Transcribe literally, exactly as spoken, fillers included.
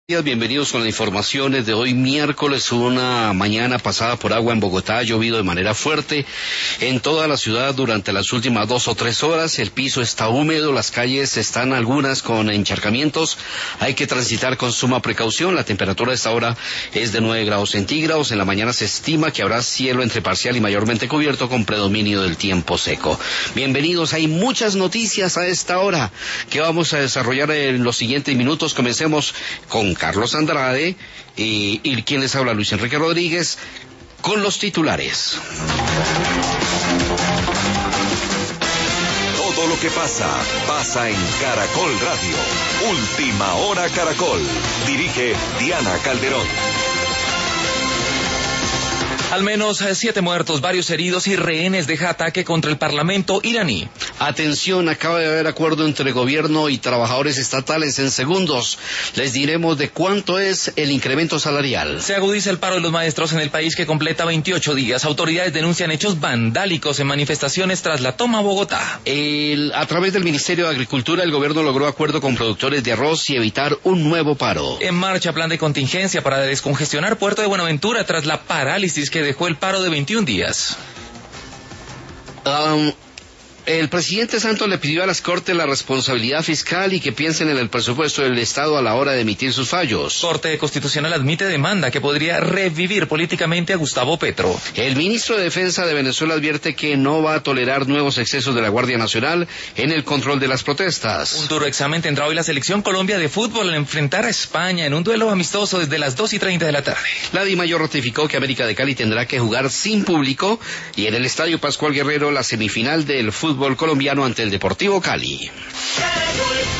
Bienvenidos con las informaciones de hoy miércoles, una mañana pasada por agua en Bogotá, ha llovido de manera fuerte en toda la ciudad durante las últimas dos o tres horas, el piso está húmedo, las calles están algunas con encharcamientos, hay que transitar con suma precaución, la temperatura a esta hora es de nueve grados centígrados, en la mañana se estima que habrá cielo entre parcial y mayormente cubierto con predominio del tiempo seco. Bienvenidos, hay muchas noticias a esta hora que vamos a desarrollar en los siguientes minutos, comencemos con Carlos Andrade y, y quien les habla, Luis Enrique Rodríguez, con los titulares. Todo lo que pasa, pasa en Caracol Radio. Última Hora Caracol. Dirige Diana Calderón. Al menos siete muertos, varios heridos y rehenes deja ataque contra el Parlamento iraní. Atención, acaba de haber acuerdo entre gobierno y trabajadores estatales. En segundos les diremos de cuánto es el incremento salarial. Se agudiza el paro de los maestros en el país que completa veintiocho días. Autoridades denuncian hechos vandálicos en manifestaciones tras la toma a Bogotá. El, a través del Ministerio de Agricultura, el gobierno logró acuerdo con productores de arroz y evitar un nuevo paro. En marcha plan de contingencia para descongestionar Puerto de Buenaventura tras la parálisis que dejó el paro de veintiún días. Um, el presidente Santos le pidió a las Cortes la responsabilidad fiscal y que piensen en el presupuesto del Estado a la hora de emitir sus fallos. Corte Constitucional admite demanda que podría revivir políticamente a Gustavo Petro. El ministro de Defensa de Venezuela advierte que no va a tolerar nuevos excesos de la Guardia Nacional en el control de las protestas. Un duro examen tendrá hoy la selección Colombia de fútbol al enfrentar a España en un duelo amistoso desde las dos y treinta de la tarde. La DIMAYOR ratificó que América de Cali tendrá que jugar sin público y en el Estadio Pascual Guerrero la semifinal del fútbol colombiano ante el Deportivo Cali.